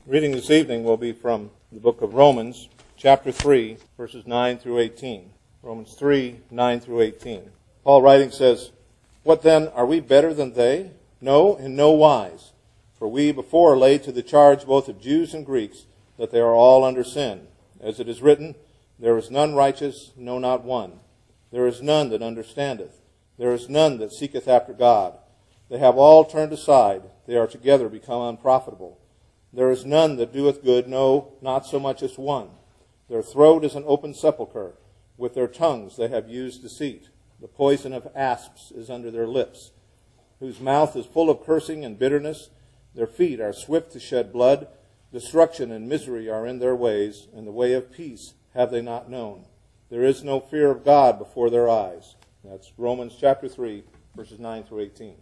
Reading this evening will be from the book of Romans, chapter 3, verses 9 through 18. Romans 3, 9 through 18. Paul writing says, "What then, are we better than they? No, in no wise. For we before laid to the charge both of Jews and Greeks that they are all under sin. As it is written, there is none righteous, no, not one. There is none that understandeth. There is none that seeketh after God. They have all turned aside. They are together become unprofitable. There is none that doeth good, no, not so much as one. Their throat is an open sepulchre. With their tongues they have used deceit. The poison of asps is under their lips, whose mouth is full of cursing and bitterness. Their feet are swift to shed blood. Destruction and misery are in their ways, and the way of peace have they not known. There is no fear of God before their eyes." That's Romans chapter 3, verses 9 through 18.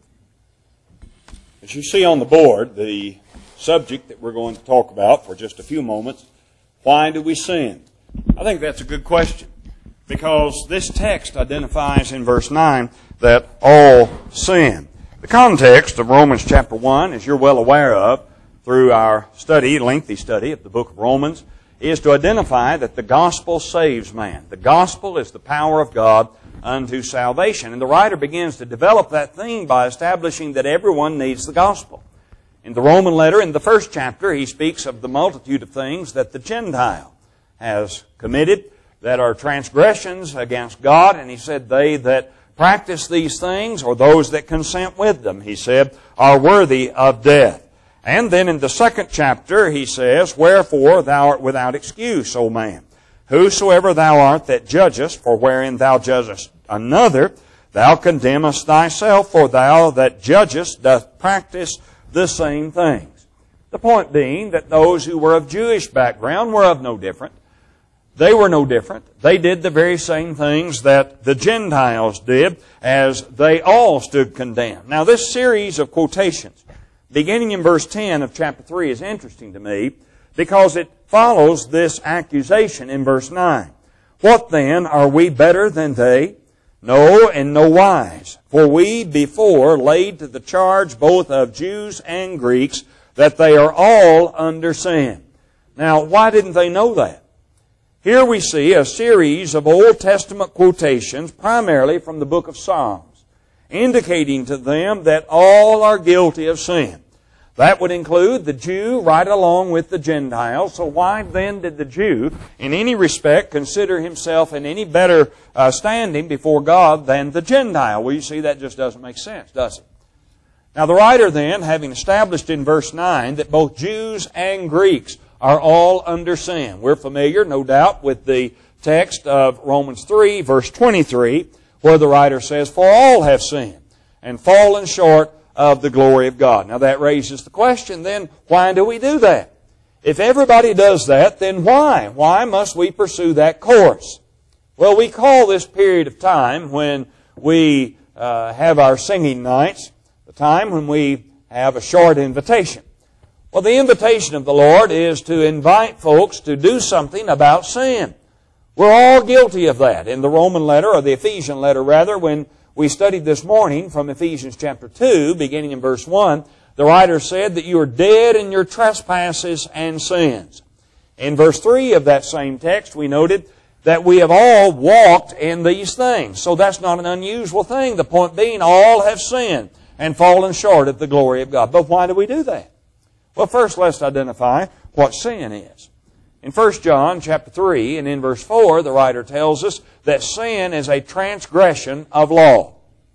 As you see on the board, the subject that we're going to talk about for just a few moments, why do we sin? I think that's a good question, because this text identifies in verse 9 that all sin. The context of Romans chapter 1, as you're well aware of through our lengthy study of the book of Romans, is to identify that the gospel saves man. The gospel is the power of God unto salvation. And the writer begins to develop that theme by establishing that everyone needs the gospel. In the Roman letter, in the first chapter, he speaks of the multitude of things that the Gentile has committed that are transgressions against God. And he said, they that practice these things, or those that consent with them, he said, are worthy of death. And then in the second chapter, he says, "Wherefore thou art without excuse, O man. Whosoever thou art that judgest, for wherein thou judgest another, thou condemnest thyself, for thou that judgest doth practice the same things." The point being that those who were of Jewish background were of no different. They were no different. They did the very same things that the Gentiles did, as they all stood condemned. Now this series of quotations, beginning in verse 10 of chapter 3, is interesting to me, because it follows this accusation in verse 9. "What then, are we better than they? No, in no wise. For we before laid to the charge both of Jews and Greeks that they are all under sin." Now, why didn't they know that? Here we see a series of Old Testament quotations, primarily from the book of Psalms, indicating to them that all are guilty of sin. That would include the Jew right along with the Gentile. So why then did the Jew, in any respect, consider himself in any better standing before God than the Gentile? Well, you see, that just doesn't make sense, does it? Now, the writer then, having established in verse 9 that both Jews and Greeks are all under sin. We're familiar, no doubt, with the text of Romans 3, verse 23, where the writer says, "For all have sinned and fallen short of the glory of God." Now that raises the question, then, why do we do that? If everybody does that, then why? Why must we pursue that course? Well, we call this period of time when we have our singing nights, the time when we have a short invitation. Well, the invitation of the Lord is to invite folks to do something about sin. We're all guilty of that. In the Roman letter, or the Ephesian letter rather, when we studied this morning from Ephesians chapter 2, beginning in verse 1, the writer said that you are dead in your trespasses and sins. In verse 3 of that same text, we noted that we have all walked in these things. So that's not an unusual thing. The point being, all have sinned and fallen short of the glory of God. But why do we do that? Well, first let's identify what sin is. In 1 John chapter 3 and in verse 4, the writer tells us that sin is a transgression of law.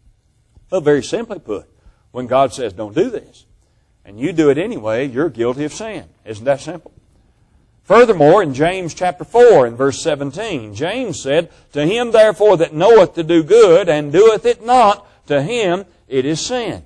Well, very simply put, when God says don't do this, and you do it anyway, you're guilty of sin. Isn't that simple? Furthermore, in James chapter 4 and verse 17, James said, "To him therefore that knoweth to do good and doeth it not, to him it is sin."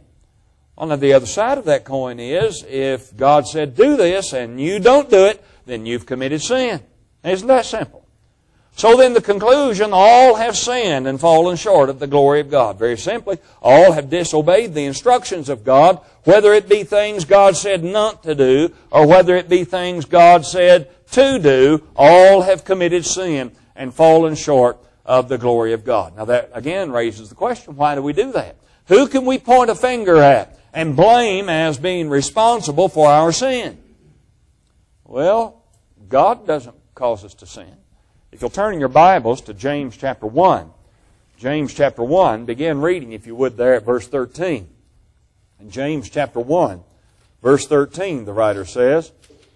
On the other side of that coin is, if God said do this and you don't do it, then you've committed sin. Isn't that simple? So then the conclusion, all have sinned and fallen short of the glory of God. Very simply, all have disobeyed the instructions of God, whether it be things God said not to do, or whether it be things God said to do, all have committed sin and fallen short of the glory of God. Now that again raises the question, why do we do that? Who can we point a finger at and blame as being responsible for our sin? Well, God doesn't cause us to sin. If you'll turn in your Bibles to James chapter 1. James chapter 1, begin reading, if you would, there at verse 13. In James chapter 1, verse 13, the writer says,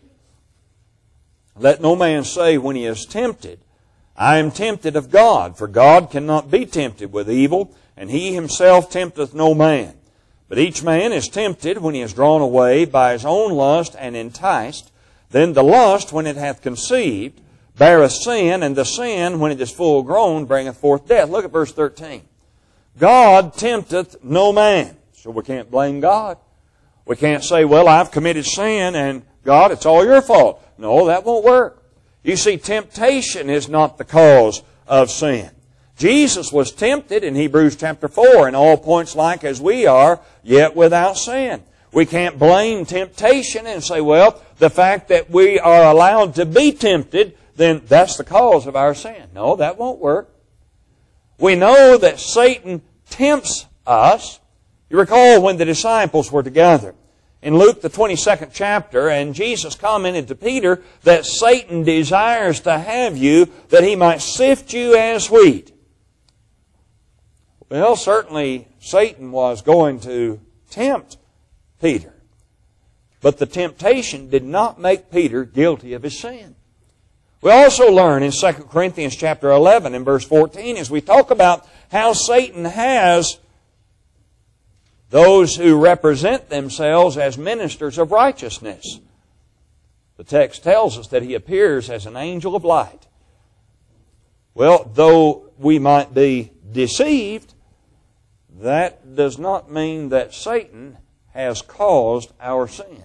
"Let no man say when he is tempted, I am tempted of God, for God cannot be tempted with evil, and He Himself tempteth no man. But each man is tempted when he is drawn away by his own lust and enticed. Then the lust, when it hath conceived, beareth sin, and the sin, when it is full grown, bringeth forth death." Look at verse 13. "God tempteth no man." So we can't blame God. We can't say, well, I've committed sin, and God, it's all your fault. No, that won't work. You see, temptation is not the cause of sin. Jesus was tempted in Hebrews chapter 4 in all points like as we are, yet without sin. We can't blame temptation and say, well, the fact that we are allowed to be tempted, then that's the cause of our sin. No, that won't work. We know that Satan tempts us. You recall when the disciples were together in Luke the 22nd chapter, and Jesus commented to Peter that Satan desires to have you that he might sift you as wheat. Well, certainly Satan was going to tempt Peter. But the temptation did not make Peter guilty of his sin. We also learn in 2 Corinthians chapter 11 and verse 14 as we talk about how Satan has those who represent themselves as ministers of righteousness. The text tells us that he appears as an angel of light. Well, though we might be deceived, that does not mean that Satan has caused our sin.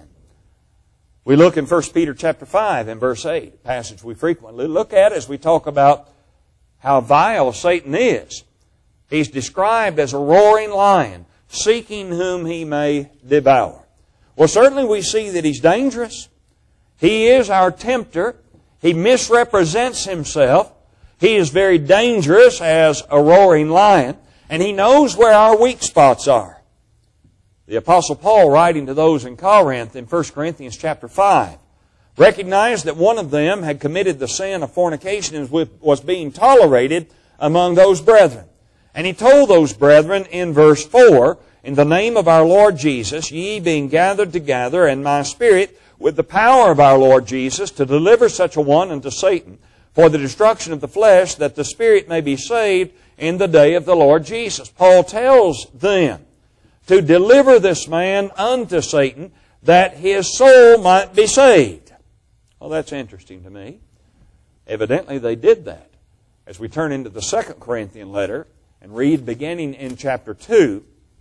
We look in 1 Peter chapter 5 and verse 8, a passage we frequently look at as we talk about how vile Satan is. He's described as a roaring lion, seeking whom he may devour. Well, certainly we see that he's dangerous. He is our tempter. He misrepresents himself. He is very dangerous as a roaring lion, and he knows where our weak spots are. The Apostle Paul, writing to those in Corinth in 1 Corinthians chapter 5, recognized that one of them had committed the sin of fornication and was being tolerated among those brethren. And he told those brethren in verse 4, "In the name of our Lord Jesus, ye being gathered together, and my spirit with the power of our Lord Jesus, to deliver such a one unto Satan, for the destruction of the flesh, that the spirit may be saved in the day of the Lord Jesus." Paul tells them to deliver this man unto Satan, that his soul might be saved. Well, that's interesting to me. Evidently they did that. As we turn into the 2 Corinthian letter and read beginning in chapter 2,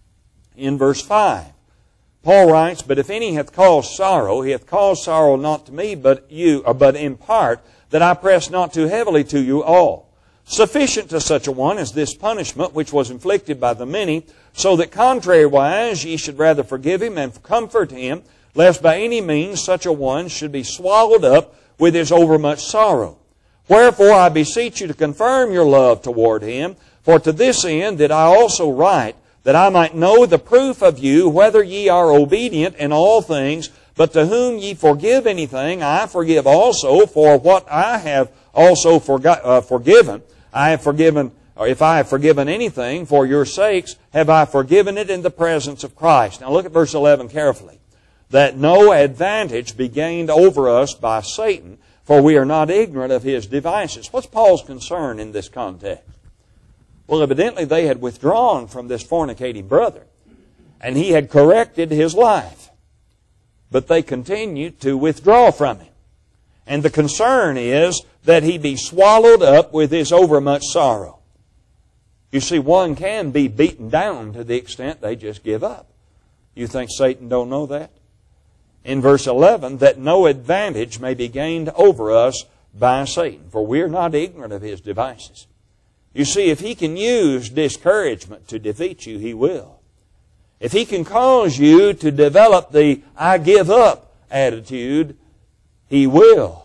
in verse 5, Paul writes, "But if any hath caused sorrow, he hath caused sorrow not to me, but in part, that I press not too heavily to you all. Sufficient to such a one is this punishment which was inflicted by the many, so that contrariwise ye should rather forgive him and comfort him, lest by any means such a one should be swallowed up with his overmuch sorrow. Wherefore I beseech you to confirm your love toward him, for to this end did I also write, that I might know the proof of you, whether ye are obedient in all things. But to whom ye forgive anything, I forgive also, for what I have also forgiven. I have forgiven, or if I have forgiven anything for your sakes, have I forgiven it in the presence of Christ." Now look at verse 11 carefully. "That no advantage be gained over us by Satan, for we are not ignorant of his devices." What's Paul's concern in this context? Well, evidently they had withdrawn from this fornicating brother, and he had corrected his life. But they continued to withdraw from him. And the concern is that he be swallowed up with his overmuch sorrow. You see, one can be beaten down to the extent they just give up. You think Satan don't know that? In verse 11, "That no advantage may be gained over us by Satan, for we are not ignorant of his devices." You see, if he can use discouragement to defeat you, he will. If he can cause you to develop the "I give up" attitude, he will.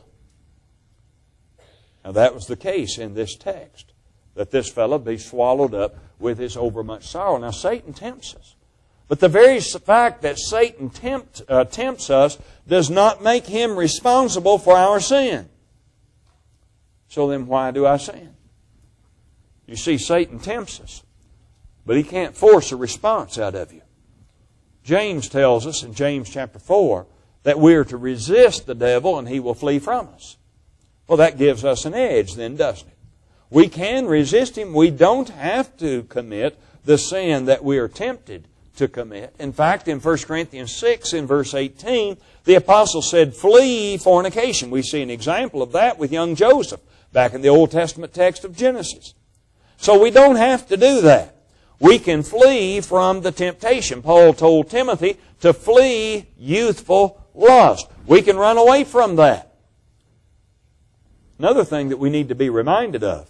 Now that was the case in this text, that this fellow be swallowed up with his overmuch sorrow. Now Satan tempts us. But the very fact that Satan tempts us does not make him responsible for our sin. So then why do I sin? You see, Satan tempts us, but he can't force a response out of you. James tells us in James chapter 4 that we are to resist the devil and he will flee from us. Well, that gives us an edge then, doesn't it? We can resist him. We don't have to commit the sin that we are tempted to commit. In fact, in 1 Corinthians 6, in verse 18, the apostle said, "Flee fornication." We see an example of that with young Joseph back in the Old Testament text of Genesis. So we don't have to do that. We can flee from the temptation. Paul told Timothy to flee youthful lust. We can run away from that. Another thing that we need to be reminded of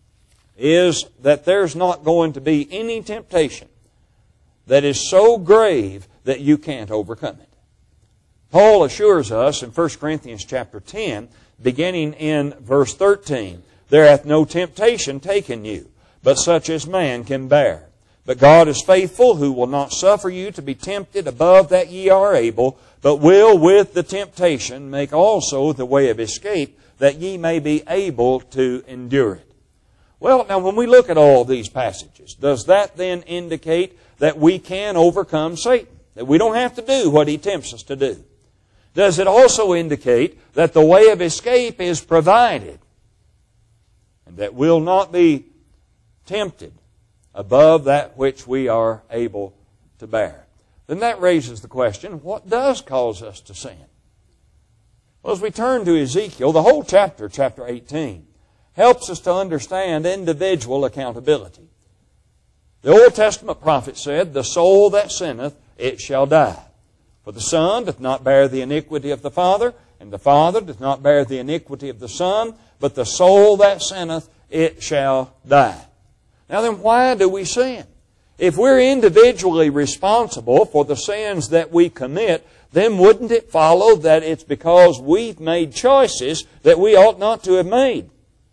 is that there's not going to be any temptation that is so grave that you can't overcome it. Paul assures us in 1 Corinthians chapter 10, beginning in verse 13, "There hath no temptation taken you, but such as man can bear. But God is faithful, who will not suffer you to be tempted above that ye are able, but will with the temptation make also the way of escape, that ye may be able to endure it." Well, now when we look at all these passages, does that then indicate that we can overcome Satan? That we don't have to do what he tempts us to do? Does it also indicate that the way of escape is provided and that we'll not be tempted above that which we are able to bear? Then that raises the question, what does cause us to sin? Well, as we turn to Ezekiel, the whole chapter, chapter 18, helps us to understand individual accountability. The Old Testament prophet said, "The soul that sinneth, it shall die. For the Son doth not bear the iniquity of the Father, and the Father doth not bear the iniquity of the Son, but the soul that sinneth, it shall die." Now then, why do we sin? If we're individually responsible for the sins that we commit, then wouldn't it follow that it's because we've made choices that we ought not to have made?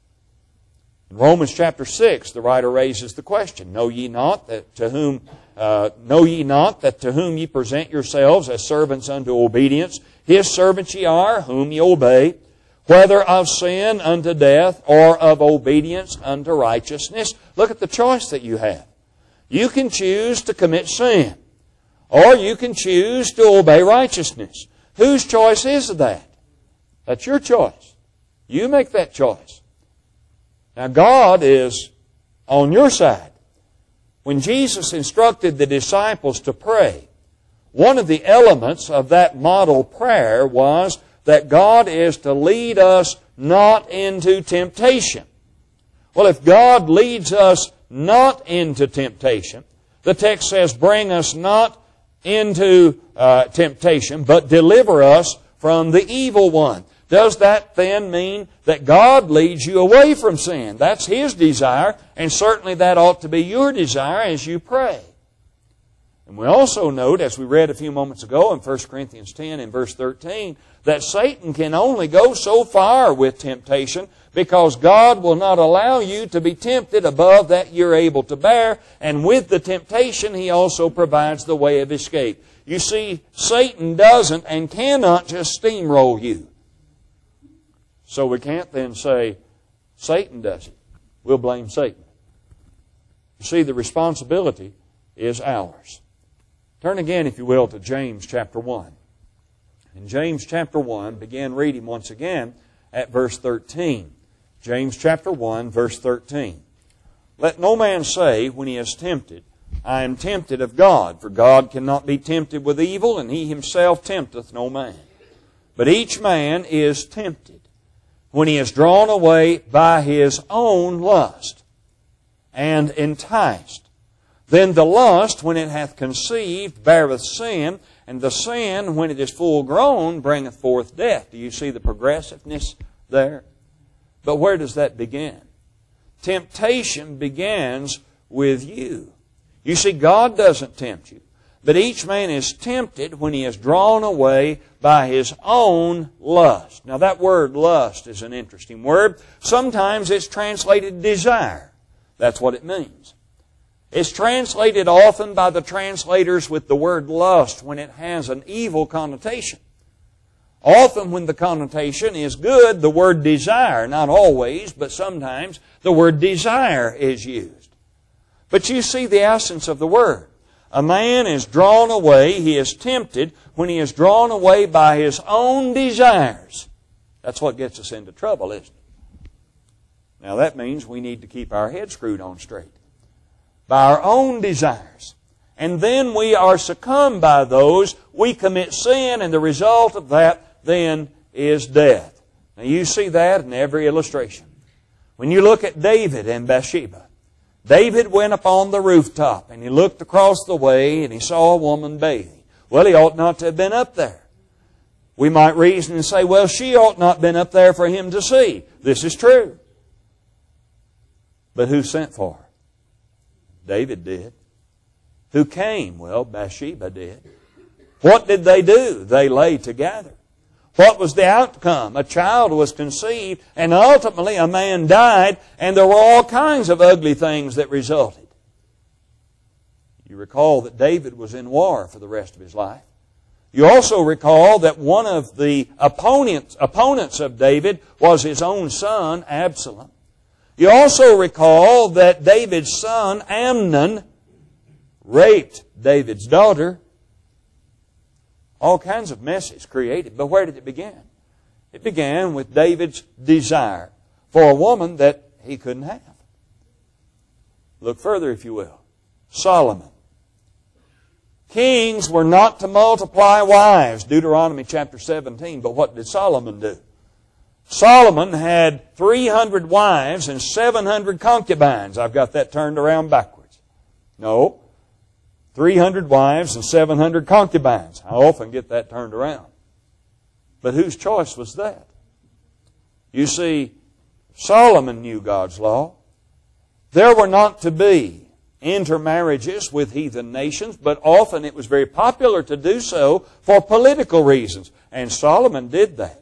In Romans chapter 6, the writer raises the question, Know ye not that to whom ye present yourselves as servants unto obedience, his servants ye are, whom ye obey, whether of sin unto death, or of obedience unto righteousness?" Look at the choice that you have. You can choose to commit sin, or you can choose to obey righteousness. Whose choice is that? That's your choice. You make that choice. Now God is on your side. When Jesus instructed the disciples to pray, one of the elements of that model prayer was that God is to lead us not into temptation. Well, if God leads us not into temptation, the text says, "Bring us not into temptation, but deliver us from the evil one." Does that then mean that God leads you away from sin? That's His desire, and certainly that ought to be your desire as you pray. And we also note, as we read a few moments ago in 1 Corinthians 10 and verse 13, that Satan can only go so far with temptation because God will not allow you to be tempted above that you're able to bear, and with the temptation He also provides the way of escape. You see, Satan doesn't and cannot just steamroll you. So we can't then say, Satan does it. We'll blame Satan. You see, the responsibility is ours. Turn again, if you will, to James chapter 1. In James chapter 1, begin reading once again at verse 13. James chapter 1, verse 13. "Let no man say when he is tempted, I am tempted of God, for God cannot be tempted with evil, and He Himself tempteth no man. But each man is tempted when he is drawn away by his own lust, and enticed. Then the lust, when it hath conceived, beareth sin, and the sin, when it is full grown, bringeth forth death." Do you see the progressiveness there? But where does that begin? Temptation begins with you. You see, God doesn't tempt you, but each man is tempted when he is drawn away by his own lust. Now that word lust is an interesting word. Sometimes it's translated desire. That's what it means. It's translated often by the translators with the word lust when it has an evil connotation. Often when the connotation is good, the word desire, not always, but sometimes the word desire is used. But you see the essence of the word. A man is drawn away, he is tempted when he is drawn away by his own desires. That's what gets us into trouble, isn't it? Now that means we need to keep our head screwed on straight. By our own desires. And then we are succumbed by those, we commit sin, and the result of that then is death. Now you see that in every illustration. When you look at David and Bathsheba, David went up on the rooftop and he looked across the way and he saw a woman bathing. Well, he ought not to have been up there. We might reason and say, well, she ought not have been up there for him to see. This is true. But who sent for her? David did. Who came? Well, Bathsheba did. What did they do? They lay together. What was the outcome? A child was conceived, and ultimately a man died, and there were all kinds of ugly things that resulted. You recall that David was in war for the rest of his life. You also recall that one of the opponents of David was his own son, Absalom. You also recall that David's son, Amnon, raped David's daughter. All kinds of messes created. But where did it begin? It began with David's desire for a woman that he couldn't have. Look further, if you will. Solomon. Kings were not to multiply wives, Deuteronomy chapter 17. But what did Solomon do? Solomon had 300 wives and 700 concubines. I've got that turned around backwards. No. 300 wives and 700 concubines. I often get that turned around. But whose choice was that? You see, Solomon knew God's law. There were not to be intermarriages with heathen nations, but often it was very popular to do so for political reasons. And Solomon did that.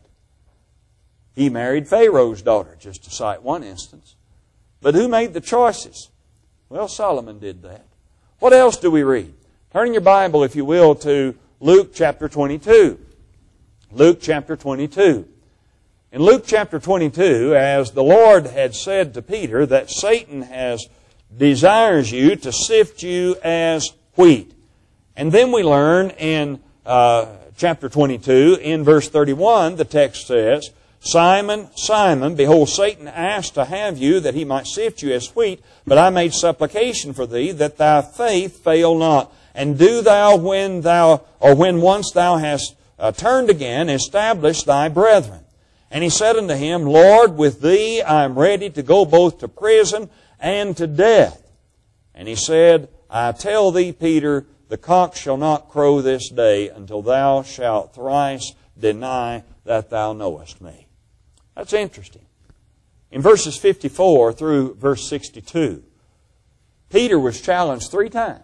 He married Pharaoh's daughter, just to cite one instance. But who made the choices? Well, Solomon did that. What else do we read? Turn in your Bible, if you will, to Luke chapter 22. Luke chapter 22. In Luke chapter 22, as the Lord had said to Peter that Satan desires you to sift you as wheat. And then we learn in chapter 22, in verse 31, the text says, Simon, Simon, behold, Satan asked to have you that he might sift you as wheat, but I made supplication for thee that thy faith fail not. And do thou when once thou hast turned again, establish thy brethren. And he said unto him, Lord, with thee I am ready to go both to prison and to death. And he said, I tell thee, Peter, the cock shall not crow this day until thou shalt thrice deny that thou knowest me. That's interesting. In verses 54 through verse 62, Peter was challenged 3 times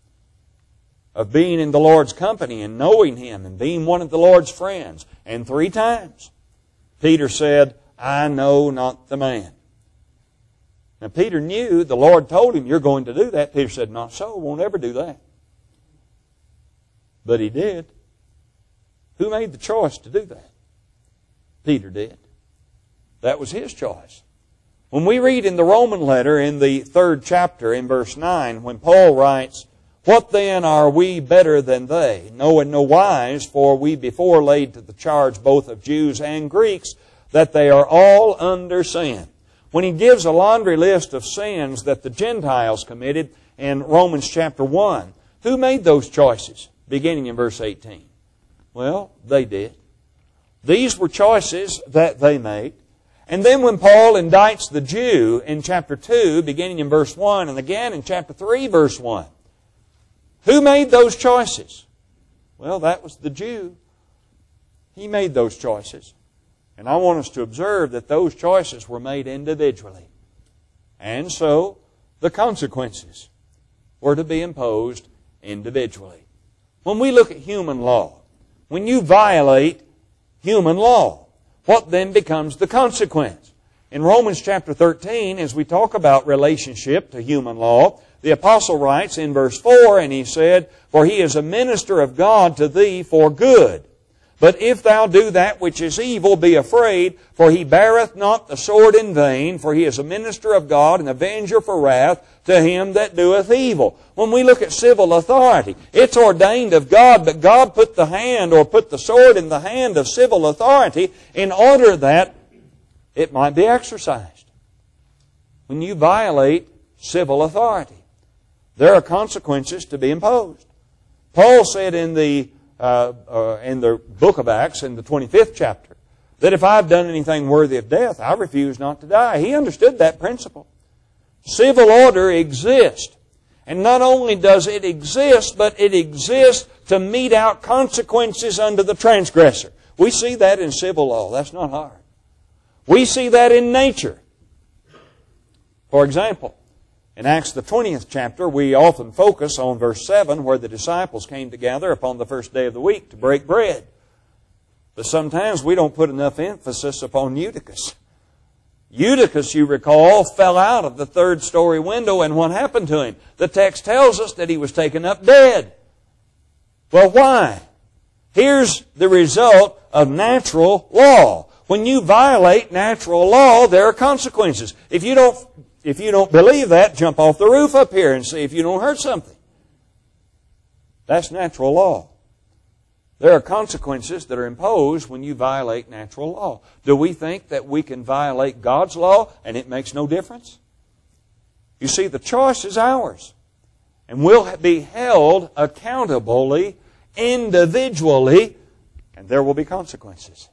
of being in the Lord's company and knowing Him and being one of the Lord's friends. And 3 times, Peter said, I know not the man. Now Peter knew the Lord told him, you're going to do that. Peter said, not so, won't ever do that. But he did. Who made the choice to do that? Peter did. That was his choice. When we read in the Roman letter in the 3rd chapter in verse 9, when Paul writes, What then are we better than they? No in no wise, for we before laid to the charge both of Jews and Greeks, that they are all under sin. When he gives a laundry list of sins that the Gentiles committed in Romans chapter 1, who made those choices? Beginning in verse 18. Well, they did. These were choices that they made. And then when Paul indicts the Jew in chapter 2, beginning in verse 1, and again in chapter 3, verse 1, who made those choices? Well, that was the Jew. He made those choices. And I want us to observe that those choices were made individually. And so, the consequences were to be imposed individually. When we look at human law, when you violate human law, what then becomes the consequence? In Romans chapter 13, as we talk about relationship to human law, the apostle writes in verse 4, and he said, "For he is a minister of God to thee for good. But if thou do that which is evil, be afraid, for he beareth not the sword in vain, for he is a minister of God, an avenger for wrath to him that doeth evil." When we look at civil authority, it's ordained of God, but God put the hand or put the sword in the hand of civil authority in order that it might be exercised. When you violate civil authority, there are consequences to be imposed. Paul said in the book of Acts, in the 25th chapter, that if I've done anything worthy of death, I refuse not to die. He understood that principle. Civil order exists. And not only does it exist, but it exists to mete out consequences unto the transgressor. We see that in civil law. That's not hard. We see that in nature. For example, in Acts the 20th chapter, we often focus on verse 7, where the disciples came together upon the first day of the week to break bread. But sometimes we don't put enough emphasis upon Eutychus. Eutychus, you recall, fell out of the third-story window, and what happened to him? The text tells us that he was taken up dead. Well, why? Here's the result of natural law. When you violate natural law, there are consequences. If you don't believe that, jump off the roof up here and see if you don't hurt something. That's natural law. There are consequences that are imposed when you violate natural law. Do we think that we can violate God's law and it makes no difference? You see, the choice is ours. And we'll be held accountably, individually, and there will be consequences.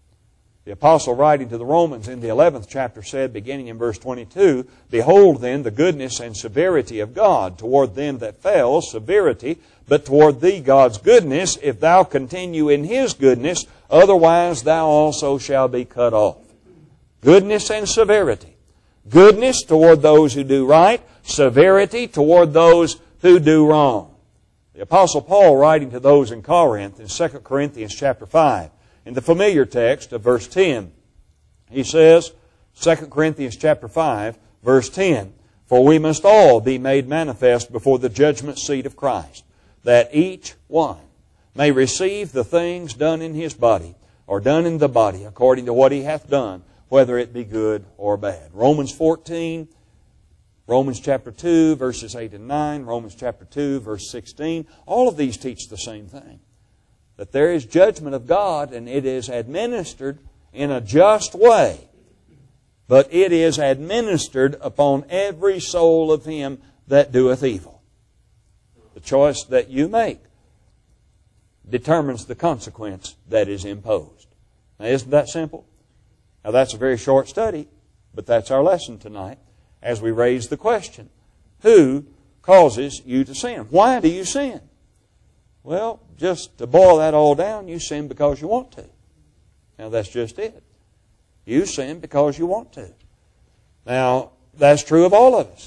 The apostle writing to the Romans in the 11th chapter said, beginning in verse 22, "Behold then the goodness and severity of God toward them that fell, severity, but toward thee God's goodness, if thou continue in His goodness, otherwise thou also shalt be cut off." Goodness and severity. Goodness toward those who do right, severity toward those who do wrong. The apostle Paul writing to those in Corinth in 2 Corinthians chapter 5, in the familiar text of verse 10, he says, 2 Corinthians chapter 5, verse 10, "For we must all be made manifest before the judgment seat of Christ, that each one may receive the things done in his body, or done in the body, according to what he hath done, whether it be good or bad." Romans 14, Romans chapter 2, verses 8 and 9, Romans chapter 2, verse 16, all of these teach the same thing. That there is judgment of God, and it is administered in a just way. But it is administered upon every soul of him that doeth evil. The choice that you make determines the consequence that is imposed. Now, isn't that simple? Now, that's a very short study, but that's our lesson tonight as we raise the question, who causes you to sin? Why do you sin? Well, just to boil that all down, you sin because you want to. Now, that's just it. You sin because you want to. Now, that's true of all of us.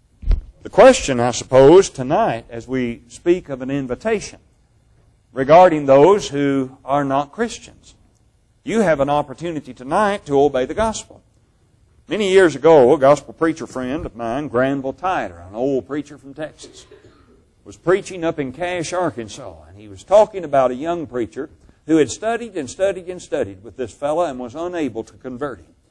The question, I suppose, tonight, as we speak of an invitation regarding those who are not Christians, you have an opportunity tonight to obey the gospel. Many years ago, a gospel preacher friend of mine, Granville Tyler, an old preacher from Texas, was preaching up in Cache, Arkansas, and he was talking about a young preacher who had studied and studied and studied with this fellow and was unable to convert him.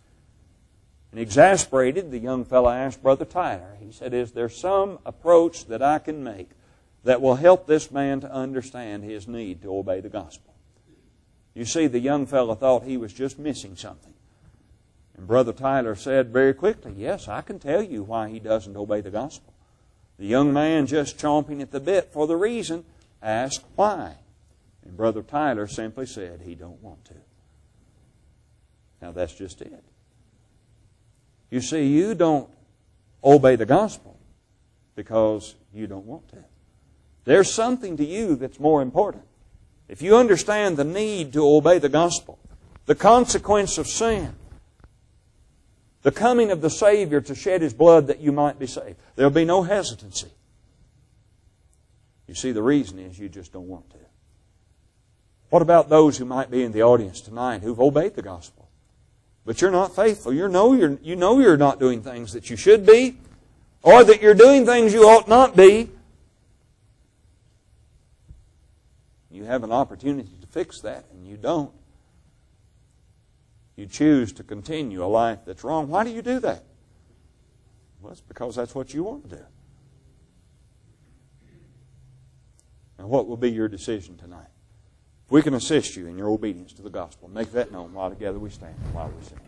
And exasperated, the young fellow asked Brother Tyler, he said, "Is there some approach that I can make that will help this man to understand his need to obey the gospel?" You see, the young fellow thought he was just missing something. And Brother Tyler said very quickly, "Yes, I can tell you why he doesn't obey the gospel." The young man, just chomping at the bit for the reason, asked why. And Brother Tyler simply said he don't want to. Now, that's just it. You see, you don't obey the gospel because you don't want to. There's something to you that's more important. If you understand the need to obey the gospel, the consequence of sin, the coming of the Savior to shed His blood that you might be saved, there'll be no hesitancy. You see, the reason is you just don't want to. What about those who might be in the audience tonight who've obeyed the gospel, but you're not faithful. You know you're not doing things that you should be, or that you're doing things you ought not be. You have an opportunity to fix that, and you don't. You choose to continue a life that's wrong. Why do you do that? Well, it's because that's what you want to do. And what will be your decision tonight? If we can assist you in your obedience to the gospel, make that known while together we stand and while we sing.